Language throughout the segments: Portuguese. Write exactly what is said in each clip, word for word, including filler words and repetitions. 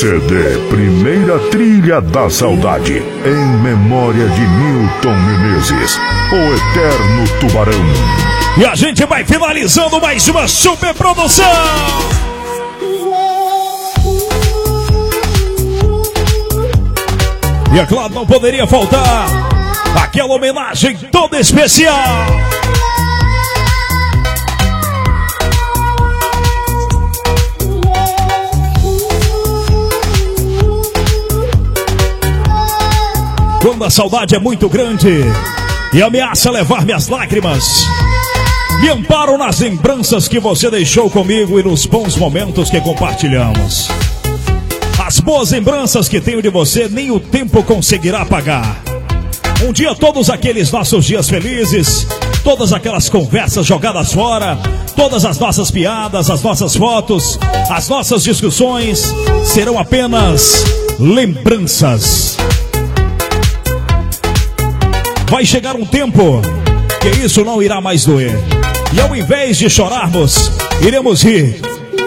C D Primeira Trilha da Saudade, em memória de Nilton Menezes, o Eterno Tubarão. E a gente vai finalizando mais uma super produção. E é claro, não poderia faltar aquela homenagem toda especial. Quando a saudade é muito grande e ameaça levar minhas lágrimas, me amparo nas lembranças que você deixou comigo e nos bons momentos que compartilhamos. As boas lembranças que tenho de você nem o tempo conseguirá apagar. Um dia todos aqueles nossos dias felizes, todas aquelas conversas jogadas fora, todas as nossas piadas, as nossas fotos, as nossas discussões serão apenas lembranças. Vai chegar um tempo que isso não irá mais doer. E ao invés de chorarmos, iremos rir.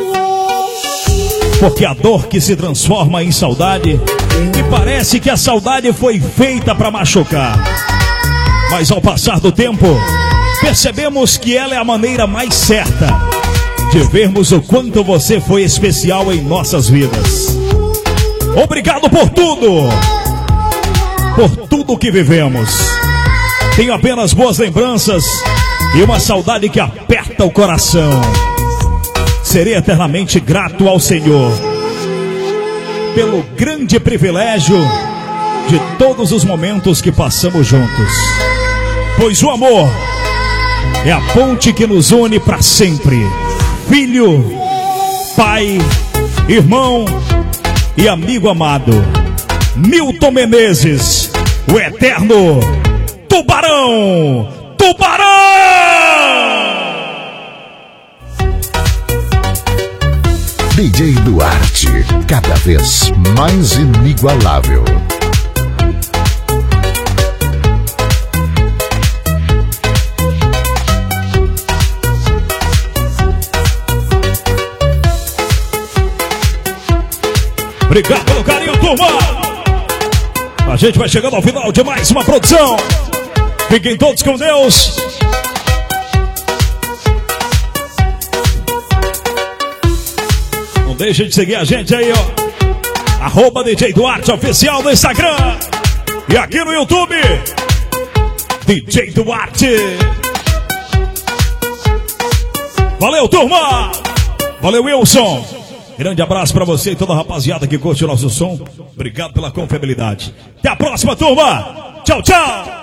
Porque a dor que se transforma em saudade, me parece que a saudade foi feita para machucar. Mas ao passar do tempo, percebemos que ela é a maneira mais certa de vermos o quanto você foi especial em nossas vidas. Obrigado por tudo, por tudo que vivemos. Tenho apenas boas lembranças e uma saudade que aperta o coração. Serei eternamente grato ao Senhor pelo grande privilégio de todos os momentos que passamos juntos. Pois o amor é a ponte que nos une para sempre. Filho, pai, irmão e amigo amado. Nilton Menezes, o Eterno Tubarão! Tubarão! D J Duarte, cada vez mais inigualável. Obrigado pelo carinho, turma! A gente vai chegando ao final de mais uma produção. Fiquem todos com Deus. Não deixa de seguir a gente aí, ó. Arroba D J Duarte Oficial no Instagram. E aqui no YouTube, D J Duarte. Valeu, turma. Valeu, Wilson. Grande abraço pra você e toda a rapaziada que curte o nosso som. Obrigado pela confiabilidade. Até a próxima, turma. Tchau, tchau.